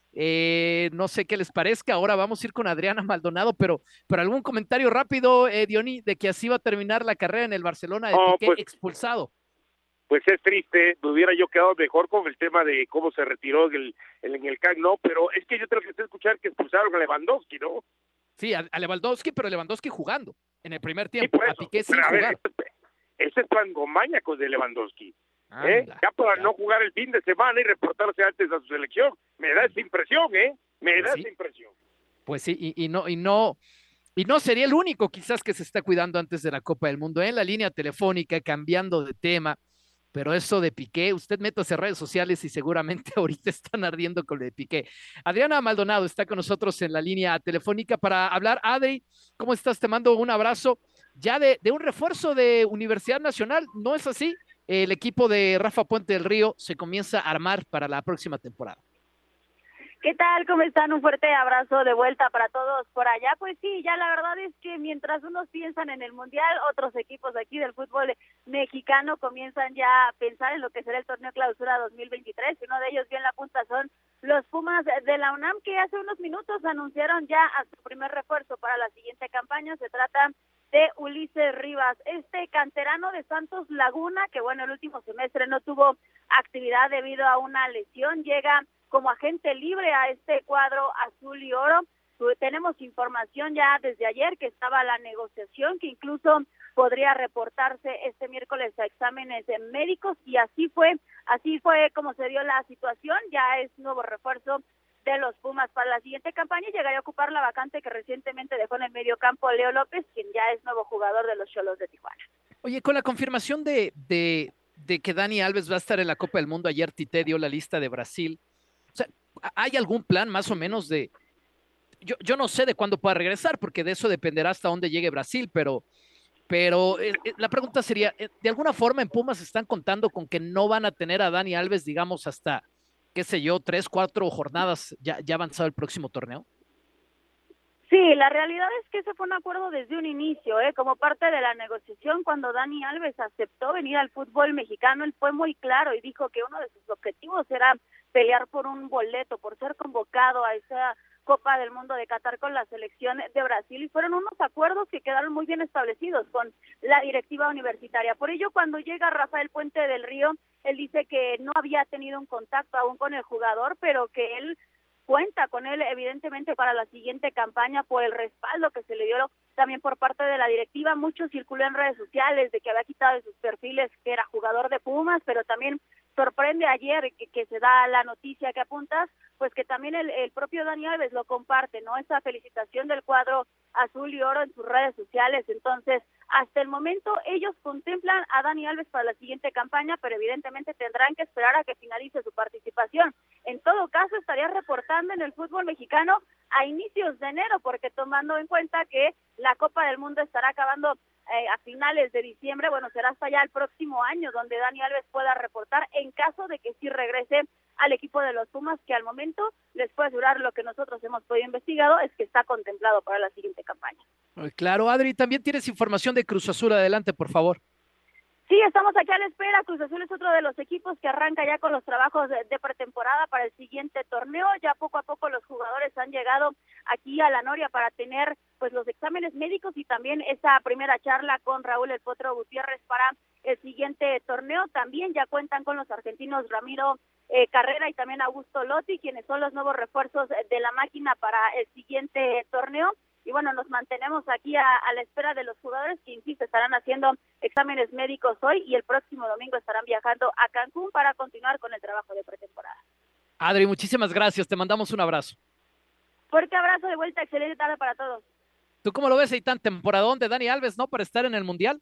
Eh, no sé qué les parezca. Ahora vamos a ir con Adriana Maldonado, pero, pero algún comentario rápido, eh, Diony, de que así va a terminar la carrera en el Barcelona de no, Piqué pues, Pues expulsado. es triste, me hubiera yo quedado mejor con el tema de cómo se retiró en el, en el Camp Nou, pero es que yo tengo que escuchar que expulsaron a Lewandowski, ¿no? Sí, a, a Lewandowski, pero Lewandowski jugando en el primer tiempo, sí, a Piqué sin pero, a jugar. Ver, ese es plangomañaco de Lewandowski. ¿Eh? Ya para ya. no jugar el fin de semana y reportarse antes a su selección, me da esa impresión, ¿eh? Me da pues sí. esa impresión. Pues sí, y, y no, y no, y no sería el único quizás que se está cuidando antes de la Copa del Mundo, en la línea telefónica, cambiando de tema, pero eso de Piqué, usted métase a redes sociales y seguramente ahorita están ardiendo con lo de Piqué. Adriana Maldonado está con nosotros en la línea telefónica para hablar. Adri, ¿cómo estás? Te mando un abrazo. Ya de, de un refuerzo de Universidad Nacional, ¿no es así? El equipo de Rafa Puente del Río se comienza a armar para la próxima temporada. ¿Qué tal? ¿Cómo están? Un fuerte abrazo de vuelta para todos por allá. Pues sí, ya la verdad es que mientras unos piensan en el Mundial, otros equipos aquí del fútbol mexicano comienzan ya a pensar en lo que será el torneo Clausura dos mil veintitrés. Uno de ellos bien la punta son los Pumas de la UNAM, que hace unos minutos anunciaron ya a su primer refuerzo para la siguiente campaña. Se trata de Ulises Rivas, este canterano de Santos Laguna, que bueno, el último semestre no tuvo actividad debido a una lesión, llega como agente libre a este cuadro azul y oro. tenemos información ya desde ayer que estaba la negociación, que incluso podría reportarse este miércoles a exámenes médicos, y así fue, así fue como se dio la situación. Ya es nuevo refuerzo de los Pumas para la siguiente campaña y llegaría a ocupar la vacante que recientemente dejó en el mediocampo Leo López, quien ya es nuevo jugador de los Xolos de Tijuana. Oye, con la confirmación de, de, de que Dani Alves va a estar en la Copa del Mundo, ayer Tite dio la lista de Brasil. O sea, ¿hay algún plan más o menos de... Yo, yo no sé de cuándo pueda regresar, porque de eso dependerá hasta dónde llegue Brasil, pero, pero eh, eh, la pregunta sería, eh, ¿de alguna forma en Pumas están contando con que no van a tener a Dani Alves, digamos, hasta, qué sé yo, tres, cuatro jornadas ya, ya avanzado el próximo torneo? Sí, la realidad es que ese fue un acuerdo desde un inicio, ¿eh? Como parte de la negociación, cuando Dani Alves aceptó venir al fútbol mexicano, él fue muy claro y dijo que uno de sus objetivos era pelear por un boleto, por ser convocado a esa Copa del Mundo de Qatar con la selección de Brasil, y fueron unos acuerdos que quedaron muy bien establecidos con la directiva universitaria. Por ello, cuando llega Rafael Puente del Río, él dice que no había tenido un contacto aún con el jugador, pero que él cuenta con él evidentemente para la siguiente campaña por el respaldo que se le dio también por parte de la directiva. Mucho circuló en redes sociales de que había quitado de sus perfiles que era jugador de Pumas, pero también sorprende ayer que, que se da la noticia que apuntas, pues que también el, el propio Dani Alves lo comparte, ¿no? Esa felicitación del cuadro azul y oro en sus redes sociales. Entonces, hasta el momento ellos contemplan a Dani Alves para la siguiente campaña, pero evidentemente tendrán que esperar a que finalice su participación. En todo caso, estaría reportando en el fútbol mexicano a inicios de enero, porque tomando en cuenta que la Copa del Mundo estará acabando eh, a finales de diciembre, bueno, será hasta ya el próximo año donde Dani Alves pueda reportar en caso de que sí regrese al equipo de los Pumas, que al momento les puedo asegurar, lo que nosotros hemos podido investigado es que está contemplado para la siguiente campaña. Claro, Adri, también tienes información de Cruz Azul, adelante, por favor. Sí, estamos aquí a la espera. Cruz Azul es otro de los equipos que arranca ya con los trabajos de, de pretemporada para el siguiente torneo. Ya poco a poco los jugadores han llegado aquí a la Noria para tener pues los exámenes médicos y también esa primera charla con Raúl El Potro Gutiérrez para el siguiente torneo. También ya cuentan con los argentinos Ramiro eh, Carrera y también Augusto Lotti, quienes son los nuevos refuerzos de la máquina para el siguiente torneo. Y bueno, nos mantenemos aquí a, a la espera de los jugadores que, insisto, estarán haciendo exámenes médicos hoy y el próximo domingo estarán viajando a Cancún para continuar con el trabajo de pretemporada. Adri, muchísimas gracias, te mandamos un abrazo. Fuerte abrazo de vuelta, excelente tarde para todos. ¿Tú cómo lo ves, Eitan? Temporadón de Dani Alves, ¿no? Para estar en el Mundial.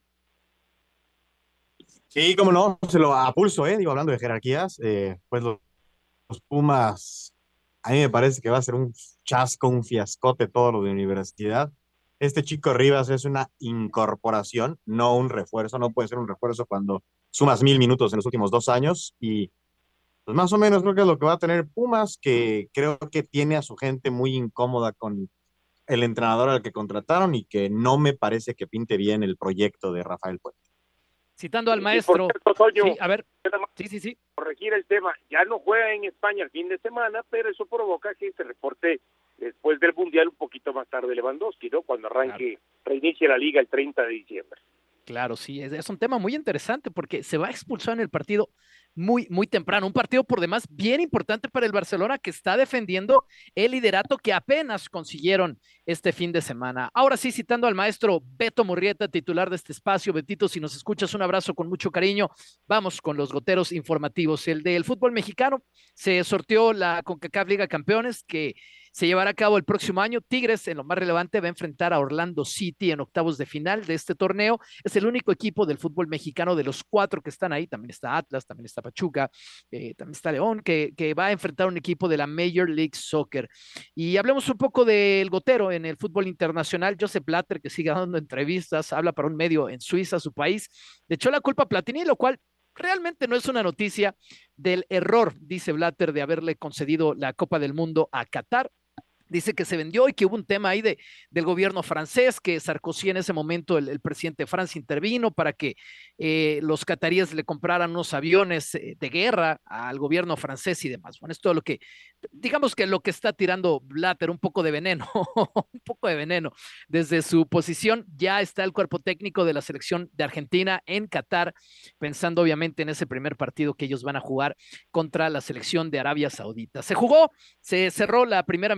Sí, cómo no, se lo a pulso, ¿eh? Digo, hablando de jerarquías, eh, pues los, los Pumas... A mí me parece que va a ser un chasco, un fiascote todo lo de universidad. Este chico Rivas es una incorporación, no un refuerzo. No puede ser un refuerzo cuando sumas mil minutos en los últimos dos años. Y pues más o menos creo que es lo que va a tener Pumas, que creo que tiene a su gente muy incómoda con el entrenador al que contrataron y que no me parece que pinte bien el proyecto de Rafael Puente. Citando al maestro. Cierto, Toño, sí, a ver. Sí, sí, sí. Corregir el tema. Ya no juega en España el fin de semana, pero eso provoca que se reporte después del Mundial un poquito más tarde Lewandowski, ¿no? Cuando arranque, claro. Reinicie la liga el treinta de diciembre. Claro, sí, es, es un tema muy interesante porque se va a expulsar en el partido muy, muy temprano. Un partido por demás bien importante para el Barcelona, que está defendiendo el liderato que apenas consiguieron este fin de semana. Ahora sí, citando al maestro Beto Murrieta, titular de este espacio. Betito, si nos escuchas, un abrazo con mucho cariño. Vamos con los goteros informativos. El del fútbol mexicano, se sorteó la CONCACAF Liga Campeones, que se llevará a cabo el próximo año. Tigres, en lo más relevante, va a enfrentar a Orlando City en octavos de final de este torneo. Es el único equipo del fútbol mexicano de los cuatro que están ahí. También está Atlas, también está Pachuca, eh, también está León, que, que va a enfrentar un equipo de la Major League Soccer. Y hablemos un poco del gotero en el fútbol internacional. Joseph Blatter, que sigue dando entrevistas, habla para un medio en Suiza, su país, le echó la culpa a Platini, lo cual realmente no es una noticia del error, dice Blatter, de haberle concedido la Copa del Mundo a Qatar. Dice que se vendió y que hubo un tema ahí de, del gobierno francés, que Sarkozy en ese momento, el, el presidente de Francia, intervino para que eh, los cataríes le compraran unos aviones eh, de guerra al gobierno francés y demás. Bueno, es todo lo que, digamos que lo que está tirando Blatter, un poco de veneno, un poco de veneno. Desde su posición ya está el cuerpo técnico de la selección de Argentina en Qatar, pensando obviamente en ese primer partido que ellos van a jugar contra la selección de Arabia Saudita. Se jugó, se cerró la primera mitad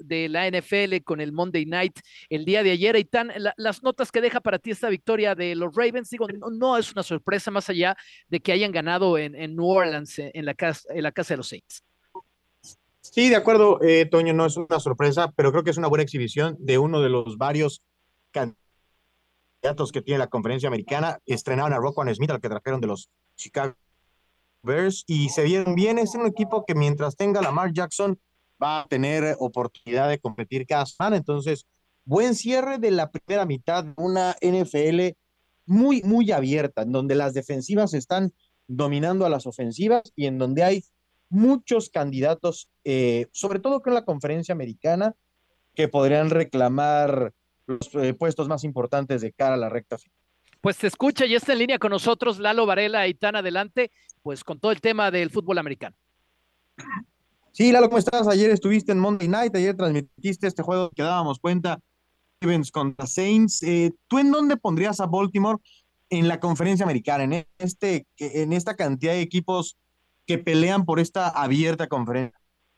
de la N F L con el Monday Night el día de ayer. Eitan, la, las notas que deja para ti esta victoria de los Ravens, digo, no, no es una sorpresa más allá de que hayan ganado en, en New Orleans, en la, casa, en la casa de los Saints. Sí, de acuerdo, eh, Toño, no es una sorpresa, pero creo que es una buena exhibición de uno de los varios candidatos que tiene la conferencia americana. Estrenaron a Roquan Smith, al que trajeron de los Chicago Bears, y se vieron bien. Es un equipo que mientras tenga Lamar Jackson va a tener oportunidad de competir cada semana. Entonces, buen cierre de la primera mitad de una N F L muy, muy abierta, en donde las defensivas están dominando a las ofensivas y en donde hay muchos candidatos, eh, sobre todo con la conferencia americana, que podrían reclamar los eh, puestos más importantes de cara a la recta final. Pues te escucha y está en línea con nosotros Lalo Varela. Eitan, adelante, pues con todo el tema del fútbol americano. Sí, Lalo, ¿cómo estás? Ayer estuviste en Monday Night, ayer transmitiste este juego que dábamos cuenta, Ravens contra Saints. Eh, ¿Tú en dónde pondrías a Baltimore en la conferencia americana, en, este, en esta cantidad de equipos que pelean por esta abierta conferencia?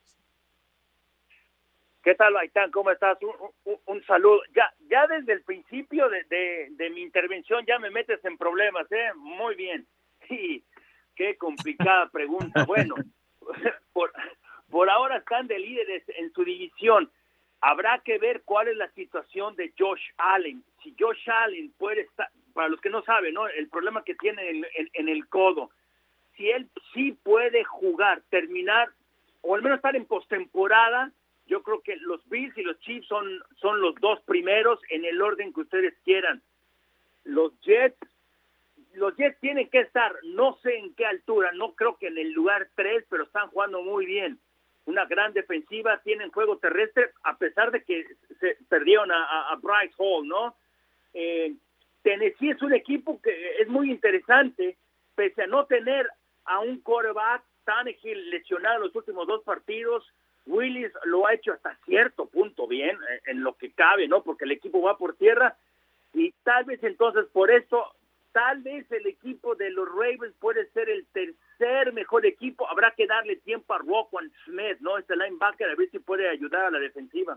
¿Qué tal, Eitan? ¿Cómo estás? Un, un, un saludo. Ya, ya desde el principio de, de, de mi intervención ya me metes en problemas, ¿eh? Muy bien. Sí, qué complicada pregunta. Bueno, por, por ahora están de líderes en su división. Habrá que ver cuál es la situación de Josh Allen. Si Josh Allen puede estar, para los que no saben, ¿no? El problema que tiene en, en, en el codo. Si él sí puede jugar, terminar, o al menos estar en postemporada, yo creo que los Bills y los Chiefs son, son los dos primeros en el orden que ustedes quieran. Los Jets, los Jets tienen que estar, no sé en qué altura, no creo que en el lugar tres, pero están jugando muy bien. Una gran defensiva, tienen juego terrestre, a pesar de que se perdieron a, a, a Bryce Hall, ¿no? Eh, Tennessee es un equipo que es muy interesante, pese a no tener a un quarterback. Tannehill lesionado en los últimos dos partidos, Willis lo ha hecho hasta cierto punto bien, en lo que cabe, ¿no? Porque el equipo va por tierra, y tal vez entonces por eso, tal vez el equipo de los Ravens puede ser el tercer mejor equipo. Habrá que darle tiempo a Roquan Smith, ¿no? Este linebacker, a ver si puede ayudar a la defensiva.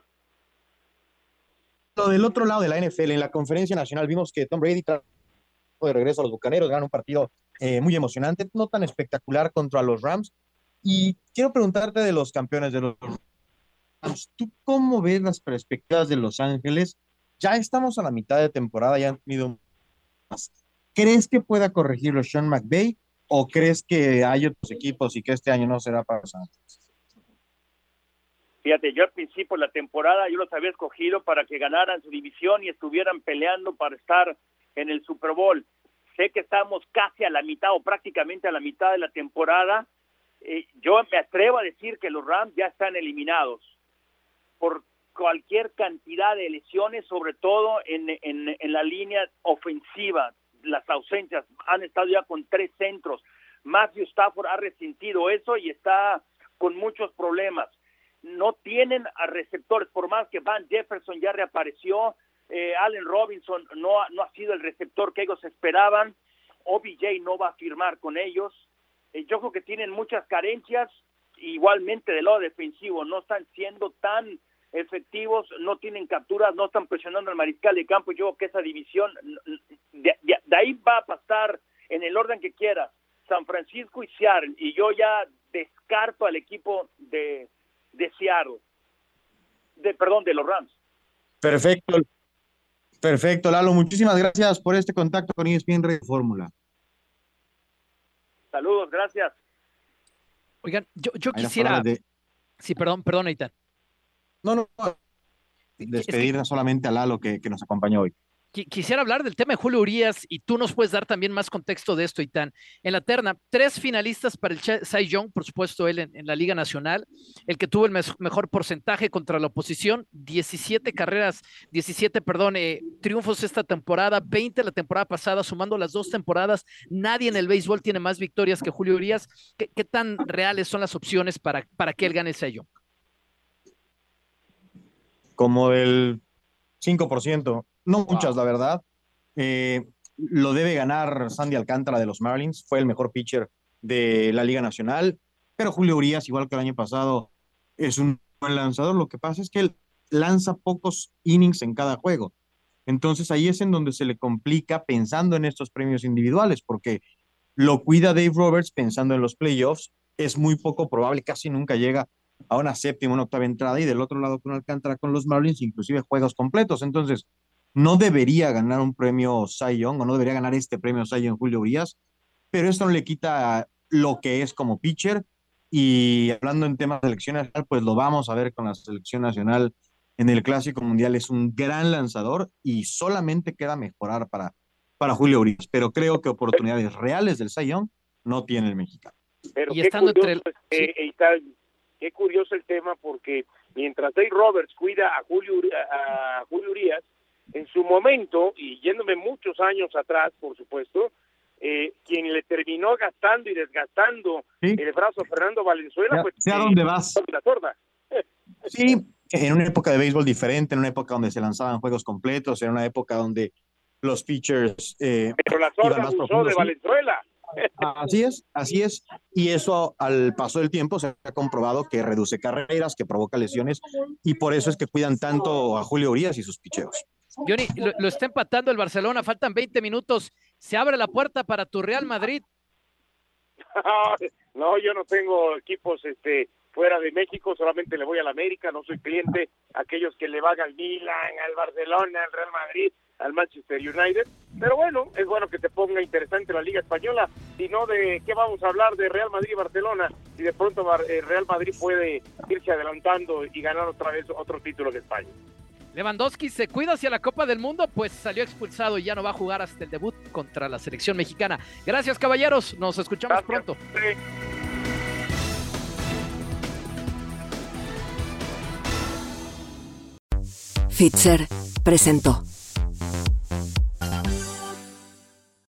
Del otro lado de la N F L, en la conferencia nacional, vimos que Tom Brady trajo de regreso a los Bucaneros, ganó un partido eh, muy emocionante, no tan espectacular contra los Rams. Y quiero preguntarte de los campeones de los Rams, ¿tú cómo ves las perspectivas de Los Ángeles? Ya estamos a la mitad de temporada, ya han tenido más. ¿Crees que pueda corregirlo Sean McVay o crees que hay otros equipos y que este año no será para Los Ángeles? Fíjate, yo al principio de la temporada yo los había escogido para que ganaran su división y estuvieran peleando para estar en el Super Bowl. Sé que estamos casi a la mitad o prácticamente a la mitad de la temporada. Eh, yo me atrevo a decir que los Rams ya están eliminados por cualquier cantidad de lesiones, sobre todo en, en, en la línea ofensiva. Las ausencias, han estado ya con tres centros. Matthew Stafford ha resentido eso y está con muchos problemas. No tienen a receptores, por más que Van Jefferson ya reapareció, eh, Allen Robinson no ha, no ha sido el receptor que ellos esperaban, O B J no va a firmar con ellos. Eh, yo creo que tienen muchas carencias, igualmente del lado defensivo, no están siendo tan efectivos, no tienen capturas, no están presionando al mariscal de campo. Yo creo que esa división, de, de, de ahí va a pasar en el orden que quiera, San Francisco y Seattle, y yo ya descarto al equipo de, de Seattle, de, perdón, de los Rams. Perfecto, perfecto, Lalo, muchísimas gracias por este contacto con E S P N Radio Fórmula. Saludos, gracias. Oigan, yo, yo quisiera... De... Sí, perdón, perdón, Eitan. No, no, no. Despedir es que... solamente a Lalo que, que nos acompañó hoy. Quisiera hablar del tema de Julio Urías y tú nos puedes dar también más contexto de esto, Eitan. En la terna, tres finalistas para el Cy Young, por supuesto él en, en la Liga Nacional, el que tuvo el me mejor porcentaje contra la oposición, diecisiete carreras, diecisiete, perdón, eh, triunfos esta temporada, veinte la temporada pasada, sumando las dos temporadas. Nadie en el béisbol tiene más victorias que Julio Urías. ¿Qué, qué tan reales son las opciones para, para que él gane el Cy Young? Como el cinco por ciento. No muchas, wow. La verdad. Eh, lo debe ganar Sandy Alcántara de los Marlins. Fue el mejor pitcher de la Liga Nacional. Pero Julio Urías, igual que el año pasado, es un buen lanzador. Lo que pasa es que él lanza pocos innings en cada juego. Entonces ahí es en donde se le complica pensando en estos premios individuales, porque lo cuida Dave Roberts pensando en los playoffs, es muy poco probable, casi nunca llega a una séptima, una octava entrada, y del otro lado con Alcántara con los Marlins, inclusive juegos completos. Entonces no debería ganar un premio Cy Young, o no debería ganar este premio Cy Young Julio Urias, pero esto no le quita lo que es como pitcher. Y hablando en temas de selección nacional, pues lo vamos a ver con la selección nacional en el Clásico Mundial. Es un gran lanzador y solamente queda mejorar para, para Julio Urias, pero creo que oportunidades reales del Cy Young no tiene el mexicano. Pero y qué estando curioso, entre el... eh, eh, está, qué curioso el tema, porque mientras Dave Roberts cuida a Julio, a Julio Urias, en su momento, y yéndome muchos años atrás, por supuesto, eh, quien le terminó gastando y desgastando ¿Sí? el brazo a Fernando Valenzuela, ya, pues sé a eh, dónde vas. La sorda. Sí, en una época de béisbol diferente, en una época donde se lanzaban juegos completos, en una época donde los pitchers eh, pero la sorda usó de Valenzuela. Así es, así es, y eso al paso del tiempo se ha comprobado que reduce carreras, que provoca lesiones, y por eso es que cuidan tanto a Julio Urias y sus picheos. Johnny, lo, lo está empatando el Barcelona, faltan veinte minutos, ¿se abre la puerta para tu Real Madrid? No, yo no tengo equipos este fuera de México, solamente le voy al América, no soy cliente, aquellos que le van al Milan, al Barcelona, al Real Madrid, al Manchester United, pero bueno, es bueno que te ponga interesante la Liga Española, si no, ¿de qué vamos a hablar de Real Madrid y Barcelona? Y de pronto Real Madrid puede irse adelantando y ganar otra vez otro título de España. Lewandowski se cuida hacia la Copa del Mundo, pues salió expulsado y ya no va a jugar hasta el debut contra la selección mexicana. Gracias, caballeros, nos escuchamos Gracias. pronto. Sí. Fitzer presentó